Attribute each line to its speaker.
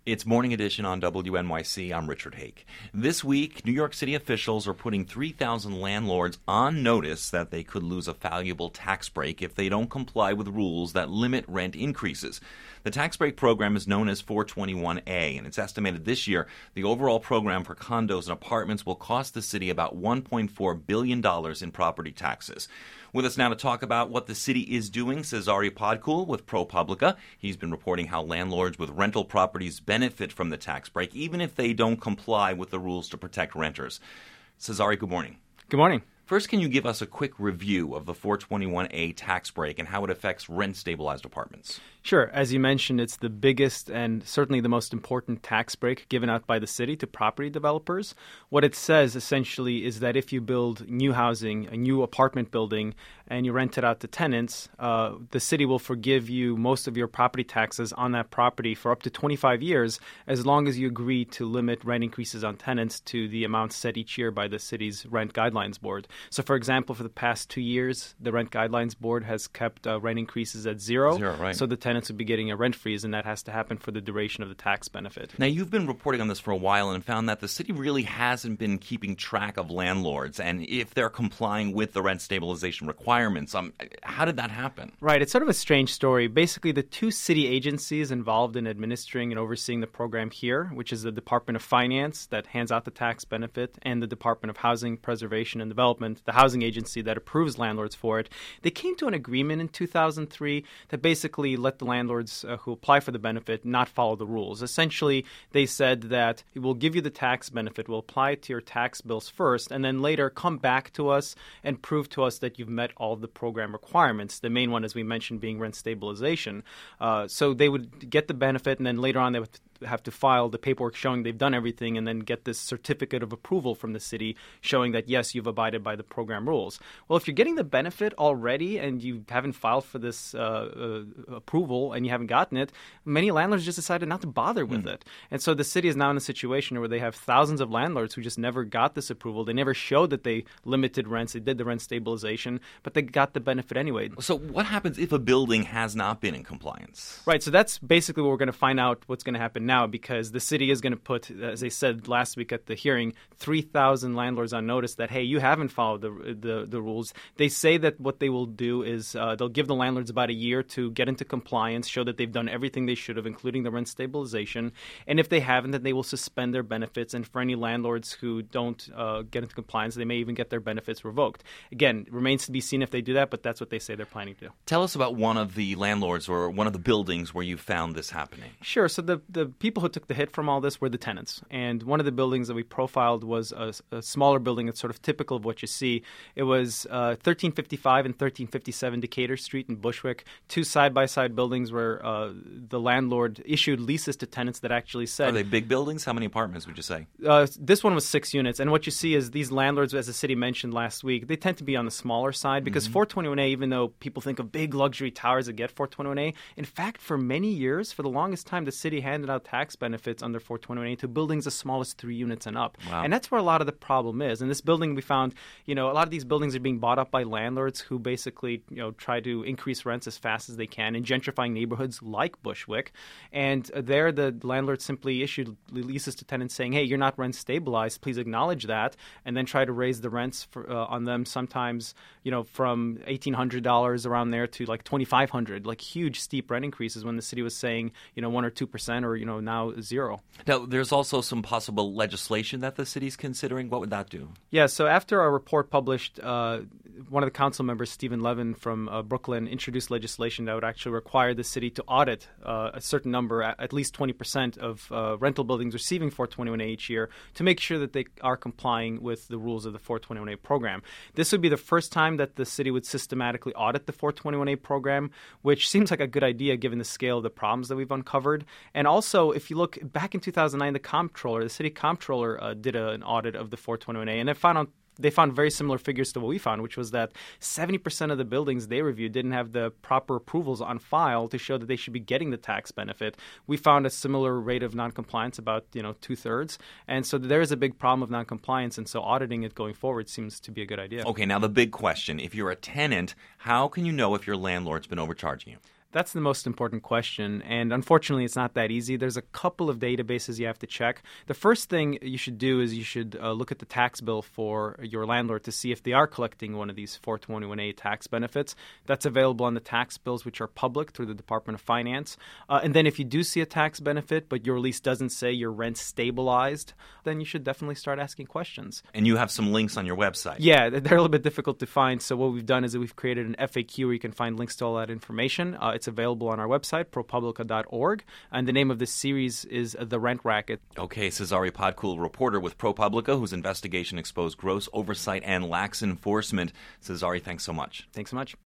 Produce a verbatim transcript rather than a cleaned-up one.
Speaker 1: It's Morning Edition on W N Y C. I'm Richard Hake. This week, New York City officials are putting three thousand landlords on notice that they could lose a valuable tax break if they don't comply with rules that limit rent increases. The tax break program is known as four twenty-one A, and it's estimated this year the overall program for condos and apartments will cost the city about one point four billion dollars in property taxes. With us now to talk about what the city is doing, Cesare Podkul with ProPublica. He's been reporting how landlords with rental properties benefit from the tax break, even if they don't comply with the rules to protect renters. Cesare, good morning.
Speaker 2: Good morning.
Speaker 1: First, can you give us a quick review of the four twenty-one A tax break and how it affects rent-stabilized apartments?
Speaker 2: Sure. As you mentioned, it's the biggest and certainly the most important tax break given out by the city to property developers. What it says essentially is that if you build new housing, a new apartment building, and you rent it out to tenants, uh, the city will forgive you most of your property taxes on that property for up to twenty-five years, as long as you agree to limit rent increases on tenants to the amount set each year by the city's Rent Guidelines Board. So, for example, for the past two years, the Rent Guidelines Board has kept uh, rent increases at zero.
Speaker 1: Zero, right.
Speaker 2: So the tenants would be getting a rent freeze, and that has to happen for the duration of the tax benefit.
Speaker 1: Now, you've been reporting on this for a while and found that the city really hasn't been keeping track of landlords and if they're complying with the rent stabilization requirements. Um, how did that happen?
Speaker 2: Right. It's sort of a strange story. Basically, the two city agencies involved in administering and overseeing the program here, which is the Department of Finance that hands out the tax benefit and the Department of Housing Preservation and Development, the housing agency that approves landlords for it, they came to an agreement in two thousand three that basically let the landlords uh, who apply for the benefit not follow the rules. Essentially, they said that we'll give you the tax benefit, we'll apply it to your tax bills first, and then later come back to us and prove to us that you've met all of the program requirements. The main one, as we mentioned, being rent stabilization. Uh, so they would get the benefit, and then later on they would have to file the paperwork showing they've done everything and then get this certificate of approval from the city showing that, yes, you've abided by the program rules. Well, if you're getting the benefit already and you haven't filed for this uh, uh, approval and you haven't gotten it, many landlords just decided not to bother with mm. it. And so the city is now in a situation where they have thousands of landlords who just never got this approval. They never showed that they limited rents. They did the rent stabilization, but they got the benefit anyway.
Speaker 1: So what happens if a building has not been in compliance?
Speaker 2: Right. So that's basically what we're going to find out what's going to happen now. Now, because the city is going to put, as they said last week at the hearing, three thousand landlords on notice that, hey, you haven't followed the the, the rules. They say that what they will do is uh, they'll give the landlords about a year to get into compliance, show that they've done everything they should have, including the rent stabilization. And if they haven't, then they will suspend their benefits. And for any landlords who don't uh, get into compliance, they may even get their benefits revoked. Again, it remains to be seen if they do that, but that's what they say they're planning to do.
Speaker 1: Tell us about one of the landlords or one of the buildings where you found this happening.
Speaker 2: Sure. So the, the people who took the hit from all this were the tenants. And one of the buildings that we profiled was a, a smaller building that's sort of typical of what you see. It was uh, thirteen fifty-five and thirteen fifty-seven Decatur Street in Bushwick, two side-by-side buildings where uh, the landlord issued leases to tenants that actually said...
Speaker 1: Are they big buildings? How many apartments would you say?
Speaker 2: Uh, this one was six units. And what you see is these landlords, as the city mentioned last week, they tend to be on the smaller side because mm-hmm. four twenty-one A, even though people think of big luxury towers that get four twenty-one A, in fact, for many years, for the longest time, the city handed out tax benefits under four twenty-one A to buildings as small as three units and up.
Speaker 1: Wow.
Speaker 2: And that's where a lot of the problem is. In this building, we found, you know, a lot of these buildings are being bought up by landlords who basically, you know, try to increase rents as fast as they can in gentrifying neighborhoods like Bushwick. And uh, there, the landlord simply issued leases to tenants saying, hey, you're not rent stabilized. Please acknowledge that. And then try to raise the rents for, uh, on them sometimes, you know, from eighteen hundred dollars around there to like twenty-five hundred dollars, like huge steep rent increases when the city was saying, you know, one or two percent or, you know, now zero.
Speaker 1: Now, there's also some possible legislation that the city's considering. What would that do?
Speaker 2: Yeah, so after our report published, uh, one of the council members, Stephen Levin from uh, Brooklyn, introduced legislation that would actually require the city to audit uh, a certain number, at least twenty percent of uh, rental buildings receiving four twenty-one A each year to make sure that they are complying with the rules of the four twenty-one A program. This would be the first time that the city would systematically audit the four twenty-one A program, which seems like a good idea given the scale of the problems that we've uncovered. And also, if you look back in two thousand nine, the comptroller, the city comptroller, uh, did a, an audit of the four twenty-one A, and it found out they found very similar figures to what we found, which was that seventy percent of the buildings they reviewed didn't have the proper approvals on file to show that they should be getting the tax benefit. We found a similar rate of noncompliance, about you know two-thirds. And so there is a big problem of noncompliance, and so auditing it going forward seems to be a good idea.
Speaker 1: Okay, now the big question. If you're a tenant, how can you know if your landlord's been overcharging you?
Speaker 2: That's the most important question, and unfortunately, it's not that easy. There's a couple of databases you have to check. The first thing you should do is you should uh, look at the tax bill for your landlord to see if they are collecting one of these four twenty-one A tax benefits. That's available on the tax bills, which are public through the Department of Finance. Uh, and then if you do see a tax benefit, but your lease doesn't say your rent's stabilized, then you should definitely start asking questions.
Speaker 1: And you have some links on your website.
Speaker 2: Yeah, they're a little bit difficult to find. So what we've done is that we've created an F A Q where you can find links to all that information. Uh, it's available on our website, propublica dot org. And the name of this series is The Rent Racket.
Speaker 1: Okay, Cesare Podkul, reporter with ProPublica, whose investigation exposed gross oversight and lax enforcement. Cesare, thanks so much.
Speaker 2: Thanks so much.